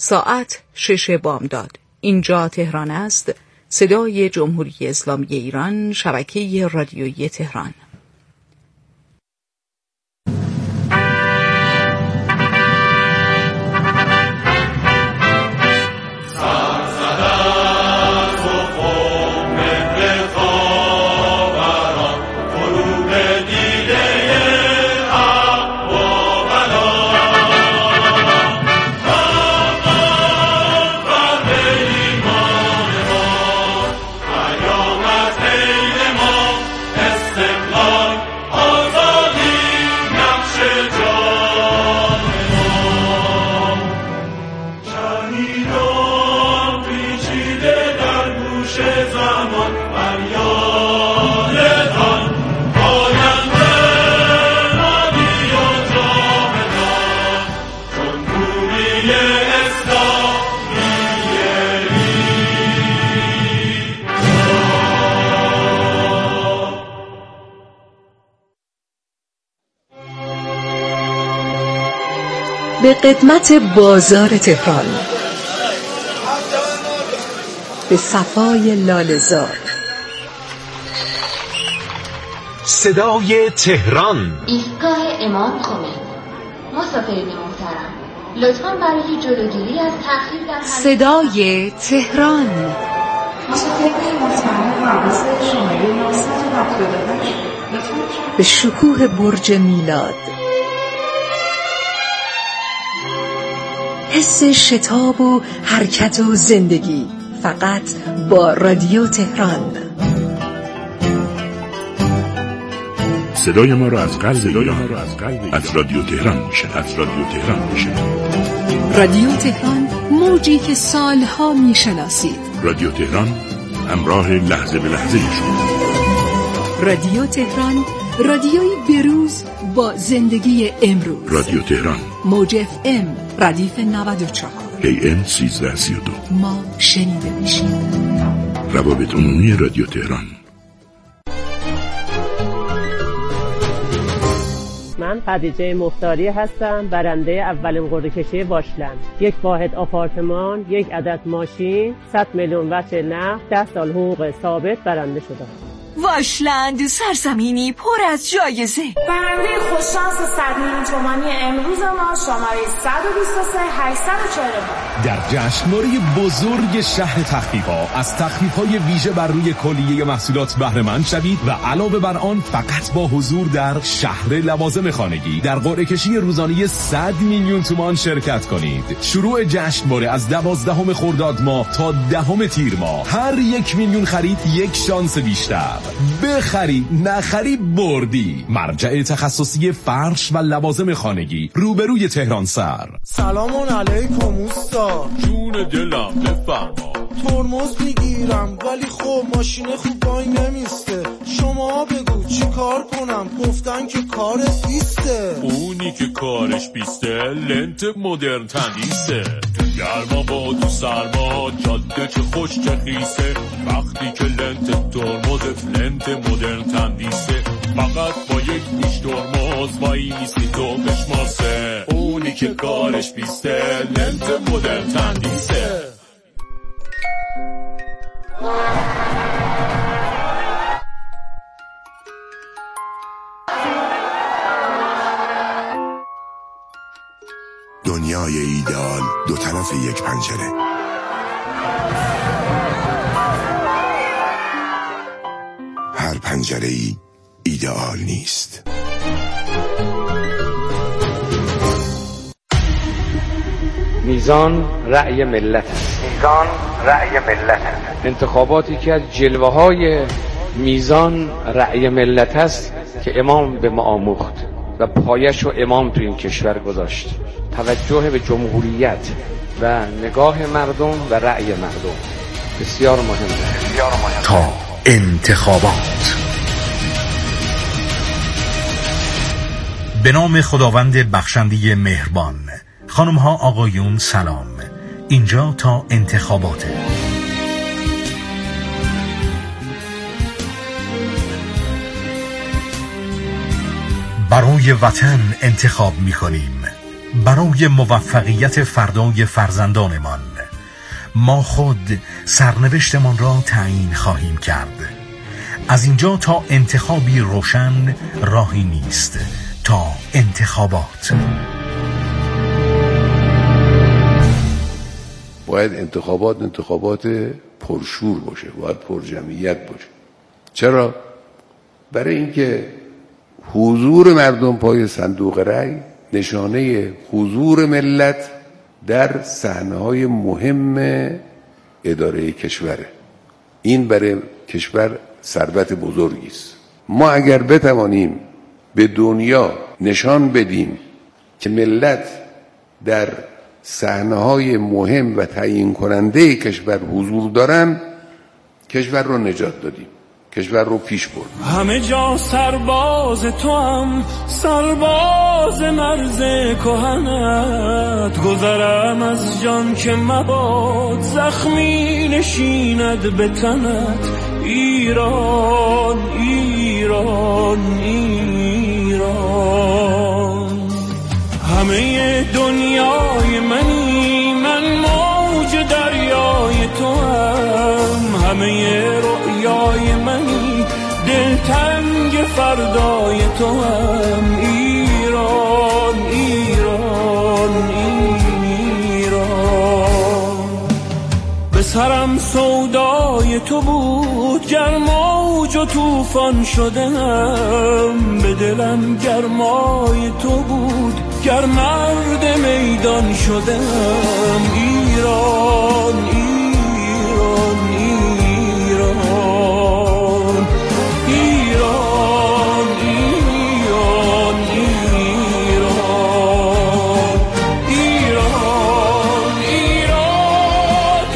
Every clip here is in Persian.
ساعت 6 بامداد. اینجا تهران است. صدای جمهوری اسلامی ایران، شبکه رادیویی تهران. به قدمت بازار تهران، به صفای لاله‌زار، صدای تهران، ایستگاه امام خمینی. مسافرین محترم، لطفاً برای جلوگیری از تأخیر در صدای تهران، مسافرین محترم حواس شماره 978 به شکوه برج میلاد، حس شتاب و حرکت و زندگی، فقط با رادیو تهران. صدای ما را از قلب ایران از رادیو تهران میشنوید. رادیو تهران، موجی که سالها میشناسید. رادیو تهران، همراه لحظه به لحظه شما. رادیو تهران، رادیوی بروز با زندگی امروز. رادیو تهران، موج FM ردیف 94 AM 1332. ما شنیده میشیم. روابط عمومی رادیو تهران. من خدیجه مختاری هستم، برنده اولین قرعه‌کشی واشلند. 1 واحد آپارتمان، 1 عدد ماشین، 100 میلیون وجه نقد، 10 سال حقوق ثابت برنده شدم. واشلند، سرزمینی پر از جایزه. برنده خوششانس 100 میلیون تومانی امروز ما شماره 123-840. در جشنواره بزرگ شهر تخفیف‌ها از تخفیف‌های ویژه بر روی کلیه محصولات بهره مند شوید و علاوه بر آن فقط با حضور در شهر لوازم خانگی در قرعه‌کشی روزانه 100 میلیون تومان شرکت کنید. شروع جشنواره از 12 خرداد ماه تا 10 تیر ماه. هر 1 میلیون خرید 1 شانس بیشتر. بخری نخری بردی. مرجع تخصصی فرش و لوازم خانگی، روبروی تهران سر. سلام علیکم اوستا. جون دلم بفرما. ترمز میگیرم ولی خب ماشین خوب پای نمیسته. شما بگو چی کار کنم؟ گفتن که کارت بیسته. اونی که کارش بیسته لنت مدرن تندیسه. گرما با تو سرما، جاده چه خوش چه خیسه. وقتی که لنت ترمزت لنت مدرن تندیسه، فقط با یک پیش ترمز وای نیستی تو بشماسه. اونی که کارش بیسته لنت مدرن تندیسه. دنیای ایدئال دو طرف یک پنجره. هر پنجره‌ای ایدئال نیست. میزان رأی ملت است. انتخاباتی که از جلوه‌های میزان رأی ملت است که امام به ما آموخت و پایش رو امام تو این کشور گذاشت. توجه به جمهوریت و نگاه مردم و رأی مردم بسیار مهمه. تا انتخابات. به نام خداوند بخشنده مهربان. خانم ها آقایون سلام. اینجا تا انتخاباته. برای وطن انتخاب می‌کنیم. برای موفقیت فردای فرزندانمان. ما خود سرنوشتمان را تعیین خواهیم کرد. از اینجا تا انتخابی روشن راهی نیست تا انتخابات. باید انتخابات پرشور باشه، باید پرجمعیت باشه. چرا؟ برای اینکه حضور مردم پای صندوق رأی نشانه حضور ملت در صحنه‌های مهم اداره کشوره. این برای کشور ثروت بزرگی است. ما اگر بتوانیم به دنیا نشان بدیم که ملت در صحنه‌های مهم و تعیین کننده کشور حضور دارن، کشور رو نجات دادیم، کشور رو پیش برد. همه جا سرباز تو هم، سرباز مرز کهنت، گذرم از جان که مباد زخمی نشیند به تنت. ایران ایران ایران، همه دنیای منی، من موج دریای تو هم، همه رؤیای منی، دلتنگ فردای تو هم. ایران ایران ایران، به سرم سودای تو بود، گر موج و طوفان شدم، به دلم گرمای تو بود، گر مرد میدان شدم. ایران ایران ایران ایران ایران ایران ایران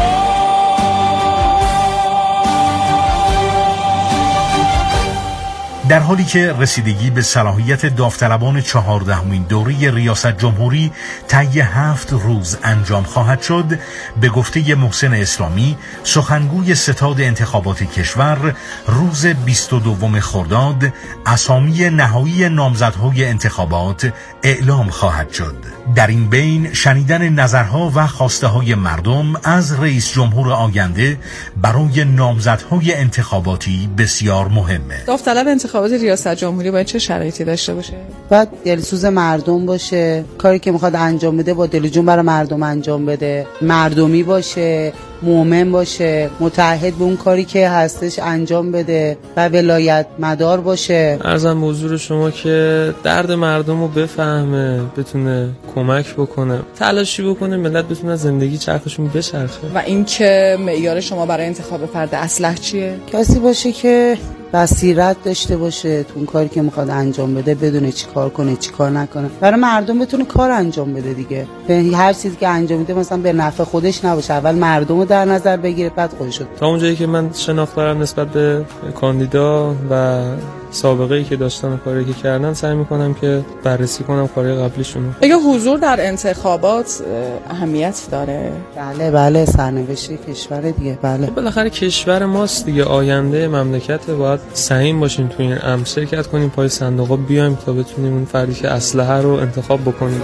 ایران. در حالی که رسیدگی به صلاحیت داوطلبان 14مین دوره ریاست جمهوری طی 7 روز انجام خواهد شد، به گفته محسن اسلامی سخنگوی ستاد انتخابات کشور، روز 22 خرداد اسامی نهایی نامزدهای انتخابات اعلام خواهد شد. در این بین شنیدن نظرها و خواسته های مردم از رئیس جمهور آینده برای نامزدهای انتخاباتی بسیار مهمه. داوطلب انتخابات ریاست جمهوری باید چه شرایطی داشته باشه؟ باید دلسوز مردم باشه، کاری که میخواد انجام بده با دل و جون برای مردم انجام بده، مردمی باشه، مومن باشه، متعهد به اون کاری که هستش انجام بده و ولایت مدار باشه. عرضم به حضور شما که درد مردم رو بفهمه، بتونه کمک بکنه، تلاشی بکنه ملت بتونه زندگی چرخشون بچرخه. و این که معیار شما برای انتخاب فرد اصلح چیه؟ کسی باشه که بصیرت داشته باشه تو اون کاری که میخواد انجام بده، بدونه چی کار کنه چی کار نکنه، برای مردم بتونه کار انجام بده دیگه. به هر چیزی که انجام میده مثلا به نفع خودش نباشه، اول مردم رو در نظر بگیره بعد خودش. تا اونجایی که من شناخت دارم نسبت به کاندیدا و سابقه‌ای که داشتن و کاری که کردن، سعی میکنم که بررسی کنم کارهای قبلیشون. اگه حضور در انتخابات اهمیت داره؟ بله سرنوشت کشور دیگه. بله بالاخره کشور ماست دیگه، آینده مملکت. باید سعیم باشیم تو این امر، شرکت کنیم پای صندوق‌ها بیایم تا بتونیم اون فردی که اسلحه رو انتخاب بکنیم.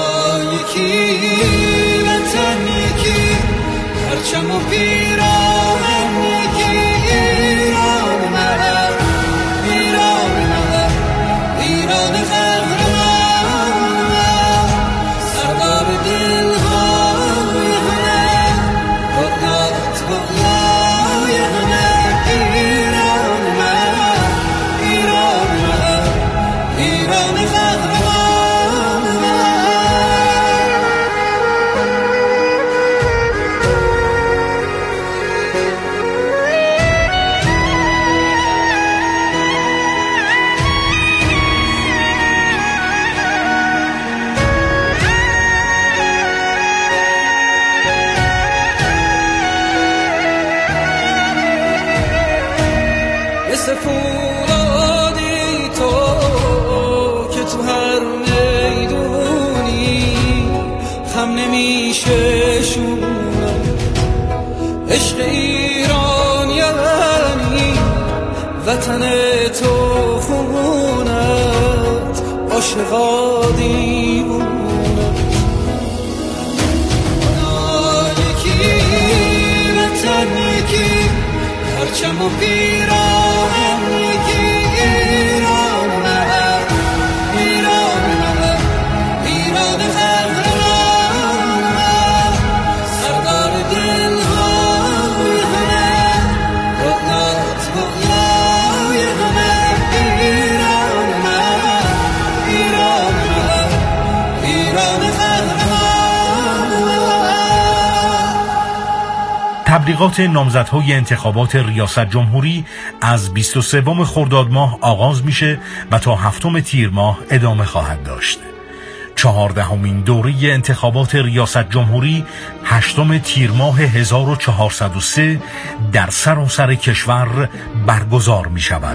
عشق ایران یعنی وطن تو خونت، عاشقا دیوونت. پرچم و پیراهن میگی ایرانم ایرانم ایران قهرمانم سردار دلهای همه قدرت بقیای همه ایرانم ایرانم ایران تبلیغات نامزدهای انتخابات ریاست جمهوری از 23 خرداد ماه آغاز میشه و تا 7 تیر ماه ادامه خواهد داشت. 14مین دوره انتخابات ریاست جمهوری 8 تیر ماه 1403 در سراسر کشور برگزار می شود.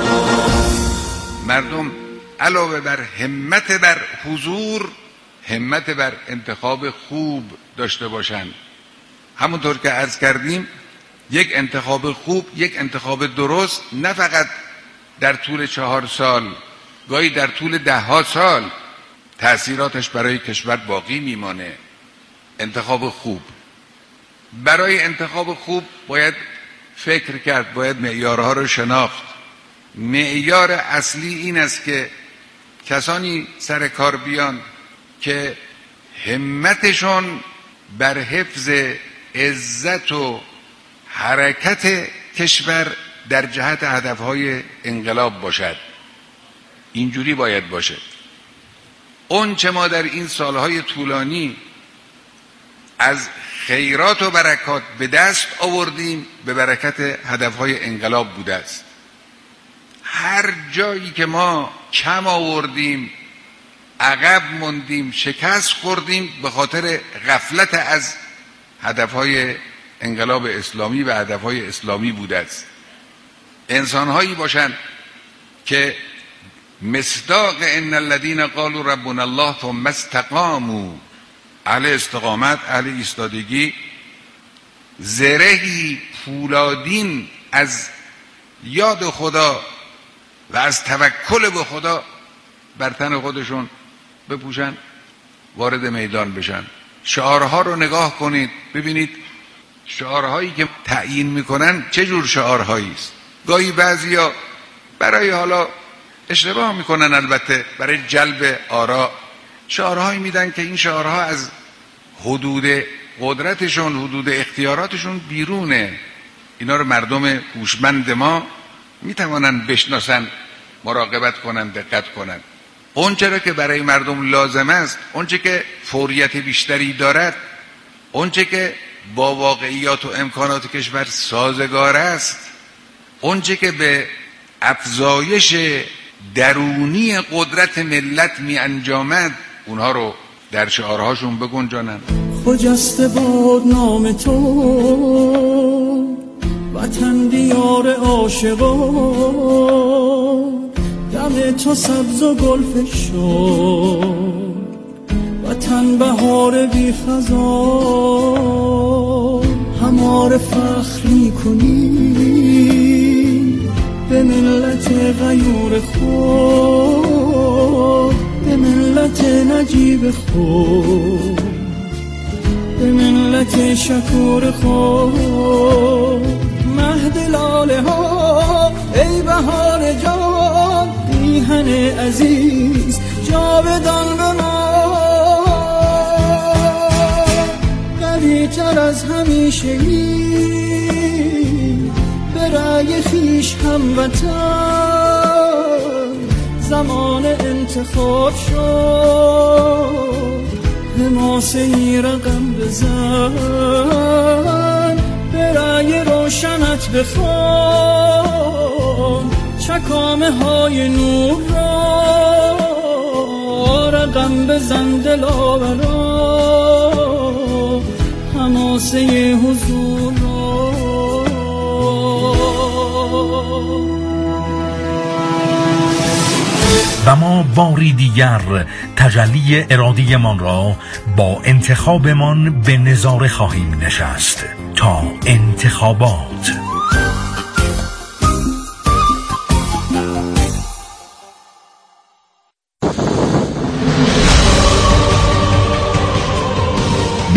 مردم علاوه بر همت بر حضور، همت بر انتخاب خوب داشته باشند. همونطور که عرض کردیم یک انتخاب خوب، یک انتخاب درست، نه فقط در طول 4 سال، گاهی در طول 10 سال تأثیراتش برای کشور باقی میمانه. انتخاب خوب، برای انتخاب خوب باید فکر کرد، باید معیارها رو شناخت. معیار اصلی این است که کسانی سر کار بیان که همتشون بر حفظ عزت و حرکت کشور در جهت هدفهای انقلاب باشد. اینجوری باید باشه. اون چه ما در این سالهای طولانی از خیرات و برکات به دست آوردیم به برکت هدفهای انقلاب بوده است. هر جایی که ما کم آوردیم، عقب موندیم، شکست خوردیم، به خاطر غفلت از هدفهای انقلاب اسلامی و هدفهای اسلامی بوده است. انسانهایی باشند که مصداق ان الذين قالوا ربنا الله ثم استقاموا، اهل استقامت، اهل ایستادگی، زرهی پولادین از یاد خدا و از توکل به خدا بر تن خودشون بپوشن، وارد میدان بشن. شعارها رو نگاه کنید، ببینید شعارهایی که تعیین میکنن چه جور شعارهایی است. گاهی بعضیا برای حالا اشتباه میکنن، البته برای جلب آرا شعارهایی میدن که این شعارها از حدود قدرتشون، حدود اختیاراتشون بیرونه. اینا رو مردم هوشمند ما میتوانن بشناسن، مراقبت کنن، دقت کنن. اونچه را که برای مردم لازم است، اونچه که فوریت بیشتری دارد، اونچه که با واقعیات و امکانات کشور سازگار است، اونچه که به افزایش درونی قدرت ملت می انجامد، اونها رو در شعارهاشون بگنجانن. خجسته باد نام تو، وطن دیار عاشقان، دم تو سبز و گل فشان، وطن بهار بی خزان، هماره فخر میکنی به ملت غیور خود، به ملت نجیب خود، به ملت شکور خود. مهد لاله ها ای بهار جان، میهن عزیز جاودان بمان، قوی تر از همیشه به رأی خویش هموطن، زمان انتخاب شد، حماسه ای رقم بزن، به رأی روشنت بخوان، چکامه های نور را رقم بزن دلاورا، حماسه حضور را. و ما باری دیگر تجلی اراده من را با انتخابمان به نظاره خواهیم نشست تا انتخابات.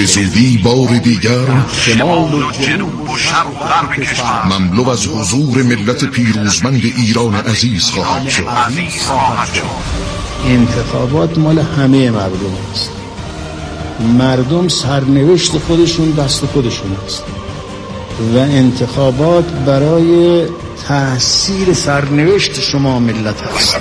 به زودی بار دیگر شمال و جنوب و شرق و غرب کشور مملو از حضور ملت پیروزمند ایران عزیز خواهد شد. انتخابات مال همه مردم است. مردم سرنوشت خودشون دست خودشون است و انتخابات برای تحصیل سرنوشت شما ملت است.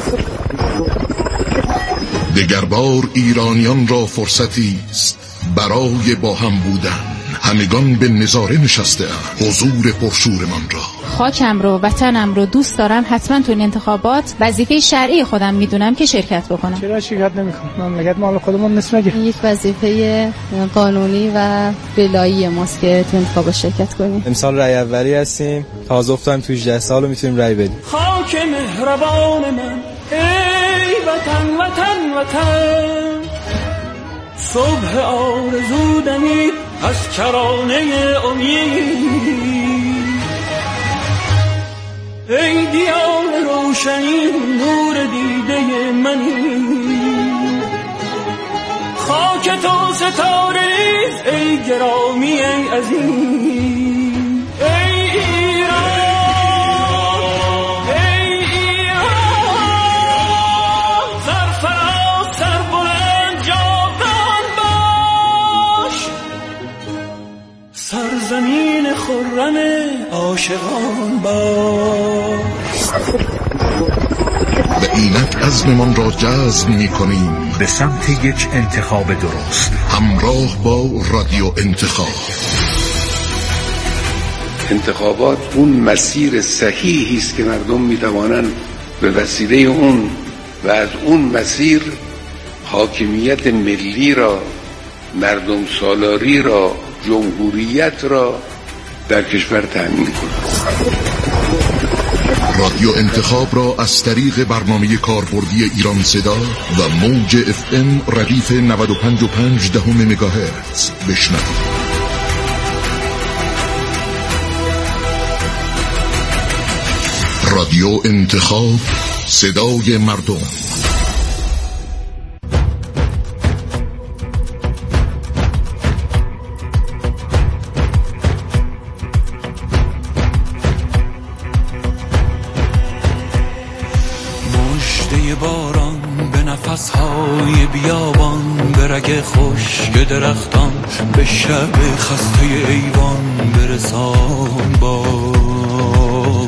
دگربار ایرانیان را فرصتی است برای با هم بودن. همگان به نظاره نشسته اند حضور پرشورمان را. خاکم رو، وطنم رو دوست دارم. حتما تو این انتخابات وظیفه شرعی خودم میدونم که شرکت بکنم. چرا شرکت نمیکنم؟ مملکت مال خودمون نیست مگه؟ یک وظیفه قانونی و بلایی ماست که تو انتخابات شرکت کنیم. امسال رای اولی هستیم. تازه افتادیم تو 18 سال میتونیم رای بدیم. خاک مهربان من ای وطن وطن وطن، صبح آرزو دمید از کرانه امید. ای دیار روشنی نور دیده منی، خاک تو ستاره ریز ای گرامی ای عزیز. ای ایران ای ایران، سرفراز سربلند جاودان باش، سرزمین خرم عاشقان باش. و اینک عزممان را جزم می‌کنیم به سمت یک انتخاب درست، همراه با رادیو انتخاب. انتخابات اون مسیر صحیحی است که مردم می‌توانند به وسیله اون و از اون مسیر حاکمیت ملی را، مردم سالاری را، جمهوریت را در کشور تأمین کنند. رادیو انتخاب را از طریق برنامه کاربردی ایران صدا و موج FM ردیف 95.5 مگاهرتز بشنوید. رادیو انتخاب، صدای مردم. باران به نفسهای بیابان، به رگ خشک درختان، به شب خسته ایوان برسان باز.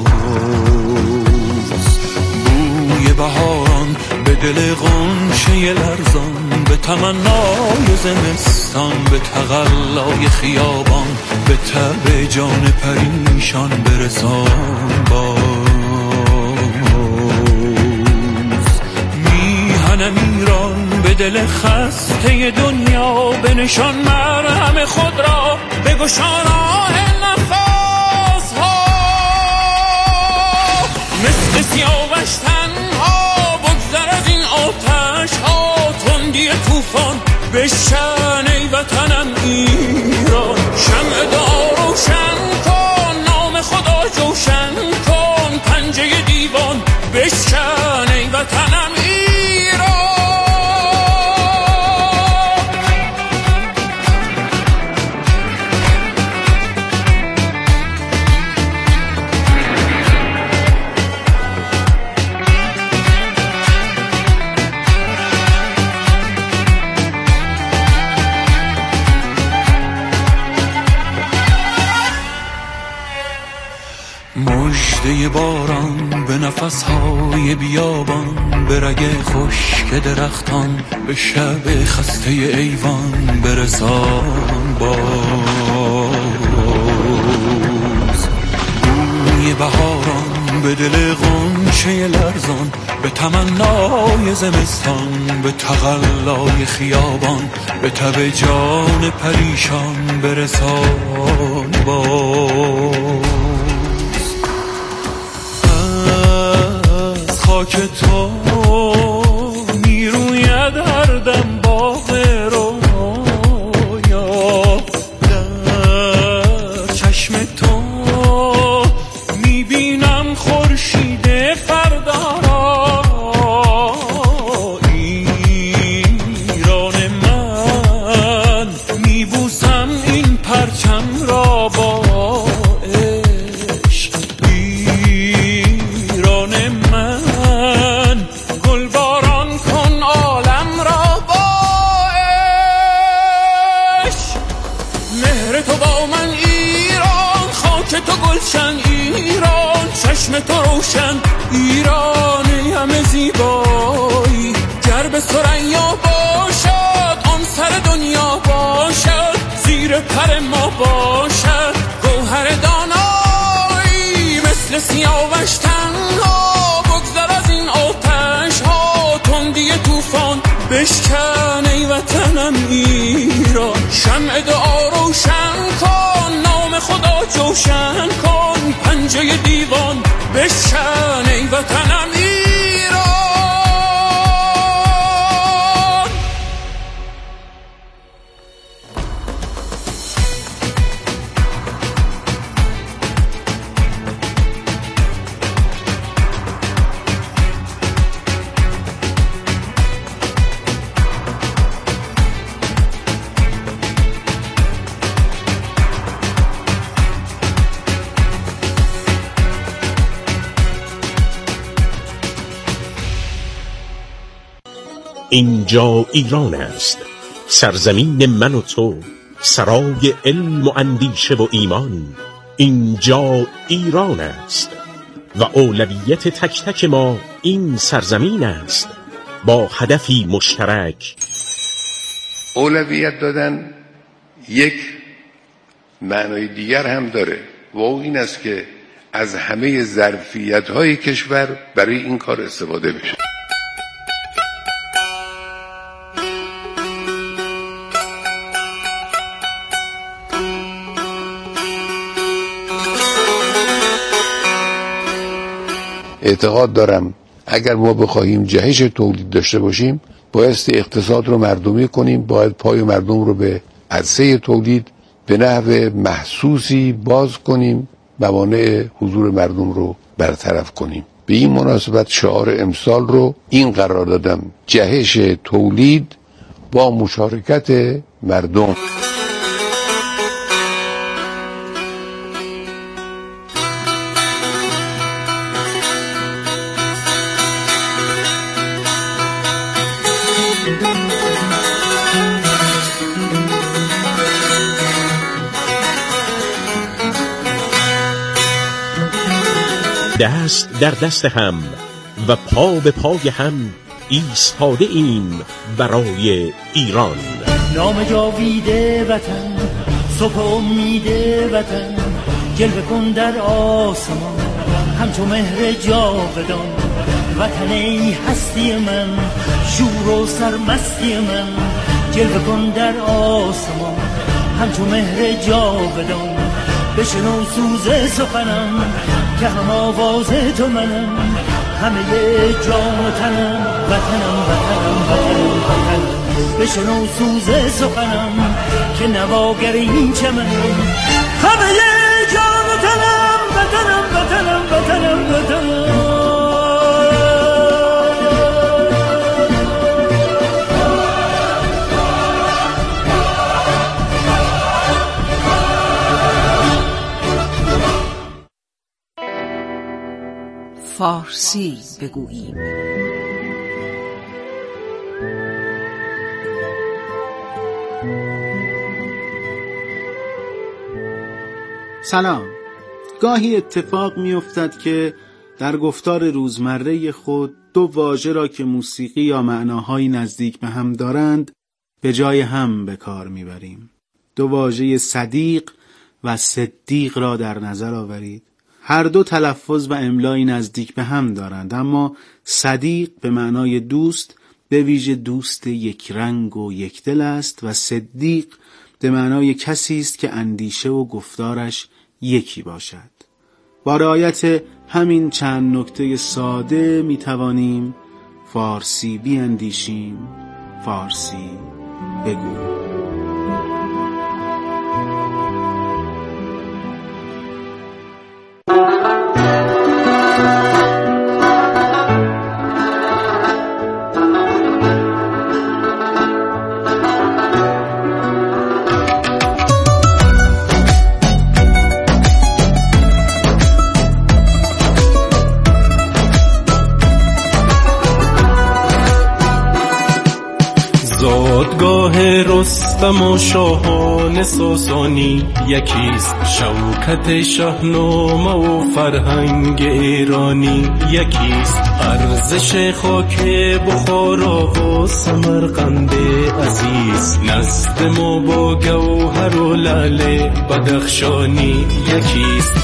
بوی بهاران به دل غنچه لرزان، به تمنای زمستان، به تقلای خیابان، به تب جان پریشان برسان باز. ایران به دل خسته دنیا، به نشان مرهم خود را بگشان آه نفس ها. مثل سیاوش تنها بگذر از این آتش ها، تندی طوفان بشکن ای وطنم ایران. شمع دعا روشن کن، نام خدا جوشن کن، پنجه دیوان بشکن ای وطنم ایران. مژده باران به نفسهای بیابان، به رگ خشک درختان، به شب خسته ایوان برسان باز. بوی بهاران به دل غنچه لرزان، به تمنای زمستان، به تقلای خیابان، به تب جان پریشان برسان باز. خاک تو میروید هر دم باغ رویا، در چشم تو میبینم خورشید فردا را. ایران من میبوسم چشم تو روشن، ایرانی همه زیبایی. گر به ثریا باشد آن سر دنیا باشد، زیر پر ما باشد گوهر دانایی. مثل سیاوش تنها بگذر از این آتش ها، تندی طوفان بشکن ای وطنم ایران. شمع دعا روشن کن، نام خدا جوشن کن، پنجه دیوان بشکن ای وطنم ایران. اینجا ایران است، سرزمین من و تو، سرای علم و اندیشه و ایمان. اینجا ایران است و اولویت تک تک ما این سرزمین است، با هدفی مشترک. اولویت دادن یک معنای دیگر هم داره و او این است که از همه ظرفیت‌های کشور برای این کار استفاده بشه. اعتقاد دارم اگر ما بخواهیم جهش تولید داشته باشیم، بایستی اقتصاد رو مردمی کنیم، باید پای مردم رو به عرصه تولید به نحو محسوسی باز کنیم، موانع حضور مردم رو برطرف کنیم. به این مناسبت شعار امسال رو این قرار دادم: جهش تولید با مشارکت مردم. دست در دست هم و پا به پای هم ایستاده ایم برای ایران. نام جاویده وطن، صبح امید وطن، جلوه کن در آسمان همچو مهر جاودان. وطن ای هستی من، شور و سرمستی من، جلوه کن در آسمان همچو مهر جاودان. بشنو سوز سخنم که هم آواز تو منم، همه جان و تنم، وطنم وطنم وطنم وطنم. بشنو سوز سخنم که نواگر این چمنم، همه جان و تنم، وطنم وطنم وطنم وطنم. فارسی بگوییم. سلام. گاهی اتفاق می افتد که در گفتار روزمره خود دو واژه را که موسیقی یا معناهایی نزدیک به هم دارند به جای هم به کار می بریم. دو واژه صدیق و صدیق را در نظر آورید. هر دو تلفظ و املایی نزدیک به هم دارند، اما صدیق به معنای دوست، به ویژه دوست یک رنگ و یک دل است، و صدیق به معنای کسی است که اندیشه و گفتارش یکی باشد. با رعایت همین چند نکته ساده می توانیم فارسی بیاندیشیم، فارسی بگوییم. دادگاه رستم و شاهان ساسانی یکیست، شوکت شاهنامه و فرهنگ ایرانی یکیست، ارزش خاک بخارا و سمرقند عزیز، نزد ما با گوهر و لعل بدخشانی یکیست.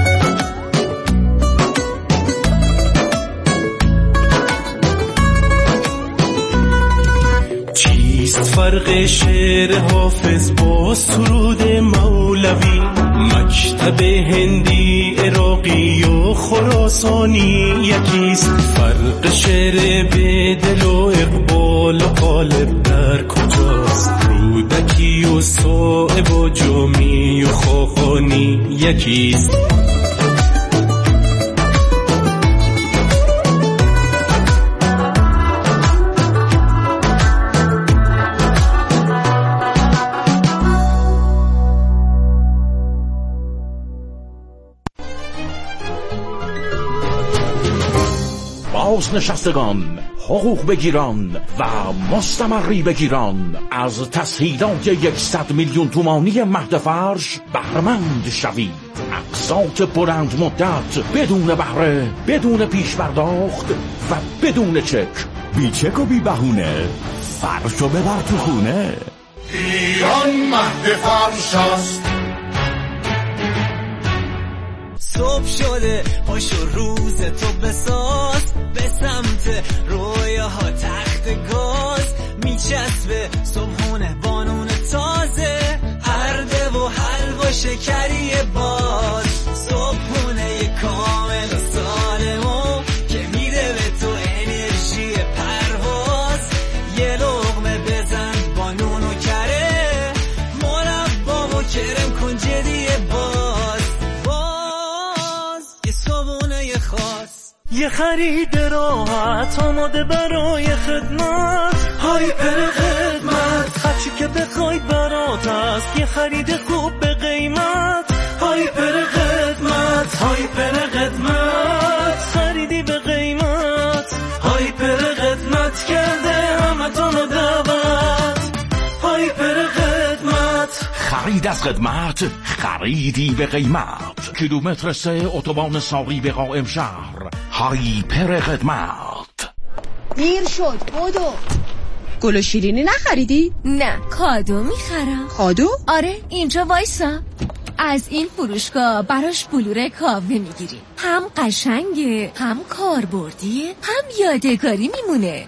فرق شعر حافظ با سرود مولوی، مکتب هندی عراقی و خراسانی یکیست، فرق شعر به دل و اقبال و قالب در کجاست، رودکی و صائب و جامی و خاقانی یکیست. بازنشستگان، حقوق بگیران و مستمری بگیران از تسهیلات 100 میلیون تومانی مهد فرش بهره‌مند شوید. اقساط بلند مدت بدون بهره، بدون پیش پرداخت و بدون چک، بی چک و بی بهونه، فرشو ببر تو خونه. ایران مهد فرش است. صبح شده پاشو روز تو بساز، به سمت رویاها تخت گاز میچسبه صبحونه بانون تازه، ارده و حلوا شکری باز، صبحونه کامل و سالمو که میده به تو انرژی پرواز، یه لقمه بزن بانون و کره، مربا و کرم کن جدی باز، یه صبحونه خاص، یه خرید راحت آماده برای خدمت، هایپر خدمت، هرچی که بخوای برات هست، یه خرید خوب به قیمت، هایپر خدمت، هایپر خدمت، خریدی به قیمت، هایپر خدمت کرده همتون دعوت، هایپر خدمت، خرید از خدمت، خریدی به قیمت، کیلومتر 3 اتوبان ساری به قائم شهر، هایپر خدمت. دیر شد بدو. گل و شیرینی نخریدی؟ نه کادو میخرم. کادو؟ آره اینجا وایسا، از این فروشگاه براش بلور کاوه میگیریم، هم قشنگه هم کاربردیه هم یادگاری میمونه.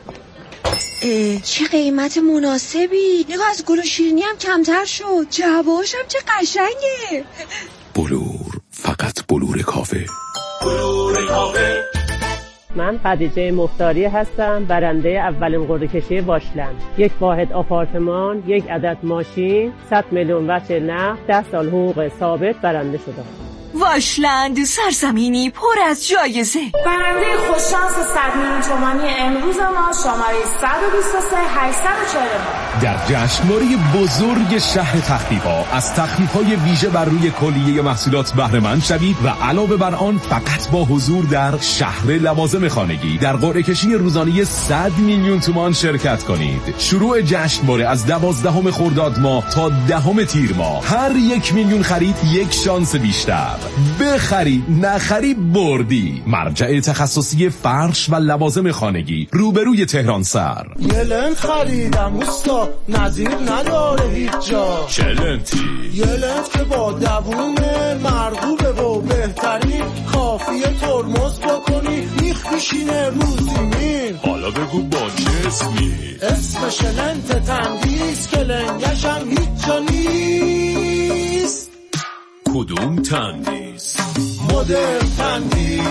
چه قیمت مناسبی، نگاه از گل و شیرینی هم کمتر شد، جوابش هم چه قشنگه. بلور، فقط بلور کافه. بلور کافه. من خدیجه مختاری هستم، برنده اولین قرعه کشی واشلند، 1 واحد آپارتمان، 1 عدد ماشین، 100 میلیون وجه نقد، 10 سال حقوق ثابت برنده شدم. واشلند، سرزمینی پر از جایزه. برنده خوششانس 100 میلیون تومانی امروز ما شماره 123 849 در جشنواره بزرگ شهر تخفیف‌ها از تخفیف‌های ویژه بر روی کلیه محصولات بهره مند شوید و علاوه بر آن فقط با حضور در شهر لوازم خانگی در قرعه کشی روزانه 100 میلیون تومان شرکت کنید. شروع جشنواره از 12 خرداد ماه تا 10 تیر ماه. هر 1 میلیون خرید 1 شانس بیشتر. بخری نخری بردی. مرجع تخصصی فرش و لوازم خانگی روبروی تهران سر. یه لنت خریدم اوستا، نظیر نداره هیچ جا. چه لنتی؟ یه لنت که با دوونه مرغوبه و بهترین، کافیه ترمز بکنی میخ میشینه رو زمین. حالا بگو با چه اسمی؟ اسمش لنت تندیس که لنگش هم هیچ جا نیست. کدوم تندیس؟ مدرن تندیس.